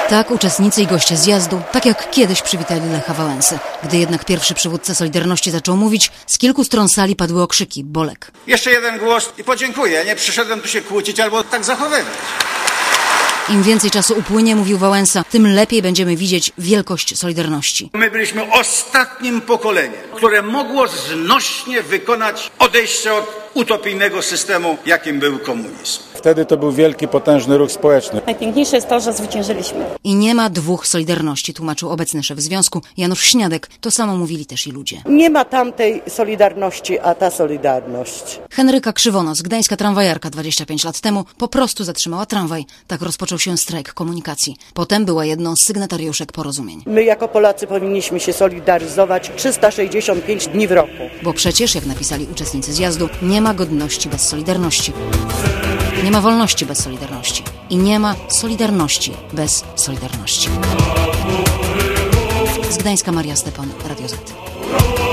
Tak uczestnicy i goście zjazdu, tak jak kiedyś przywitali Lecha Wałęsę. Gdy jednak pierwszy przywódca Solidarności zaczął mówić, z kilku stron sali padły okrzyki: Bolek. Jeszcze jeden głos i podziękuję. Nie przyszedłem tu się kłócić albo tak zachowywać. Im więcej czasu upłynie, mówił Wałęsa, tym lepiej będziemy widzieć wielkość Solidarności. My byliśmy ostatnim pokoleniem, które mogło znośnie wykonać odejście od utopijnego systemu, jakim był komunizm. Wtedy to był wielki, potężny ruch społeczny. Najpiękniejsze jest to, że zwyciężyliśmy. I nie ma dwóch Solidarności, tłumaczył obecny szef związku Janusz Śniadek. To samo mówili też i ludzie. Nie ma tamtej Solidarności, a ta Solidarność. Henryka Krzywonos, gdańska tramwajarka 25 lat temu, po prostu zatrzymała tramwaj. Tak rozpoczął się strajk komunikacji. Potem była jedną z sygnatariuszek porozumień. My jako Polacy powinniśmy się solidaryzować 365 dni w roku. Bo przecież, jak napisali uczestnicy zjazdu, nie ma godności bez Solidarności. Nie ma wolności bez Solidarności. I nie ma Solidarności bez Solidarności. Z Gdańska Maria Stepon, Radio Z.